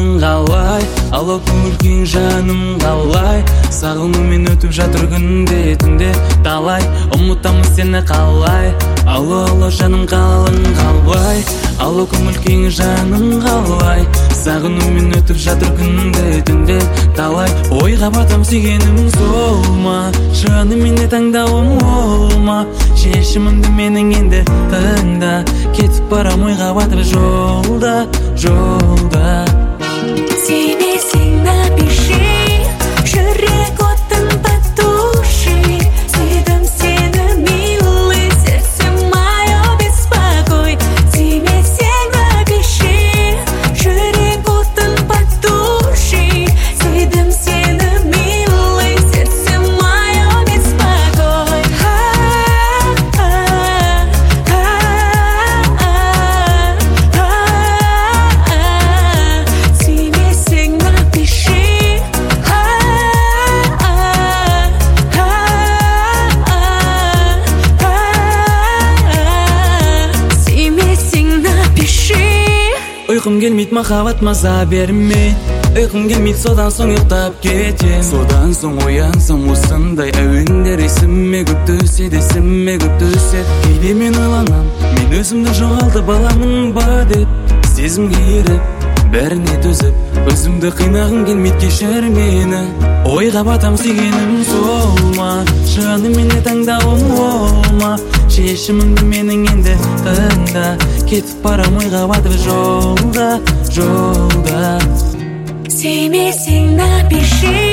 қалай, ала көңіл жаным қалай, сағынумен өтіп жатыр күнде түнде талай, ұмытамын сені қалай, ала жаным қалың қалай, ала көңіл жаным қалай, сағынумен өтіп жатыр күнде түнде талай, ойға батам сүйгенім сол ма, жаным менде таңдауым ол ма, шешімімді менің енді тыңда, кетіп барам ойға батып жолда. Сүймесең напиши, жүрек отын потуши, сүйдім сені, милый, сердце мое беспокой. Сүймесең напиши, жүрек отын потуши, сүйдім сені, милый, сердце мое беспокой. Ұйқым келмейді, махаббат маза бермейді, ұйқым келмейді, содан соң ұйықтап кетем. Содан соң оянсам осындай әуендер есіме көп түседі, кейде мен ойланам, мен өзімді жоғалтып аламын ба деп, сезімге еріп, бәріне төзіп, өзімді қинағым келмейді, кешір мені. Ойға батам сүйгенім сол ма, жаным менде таңдауым ол ма, шешімімді менің енді тыңда, кетіп барам ойға батып жолда. Сүймесең напиши.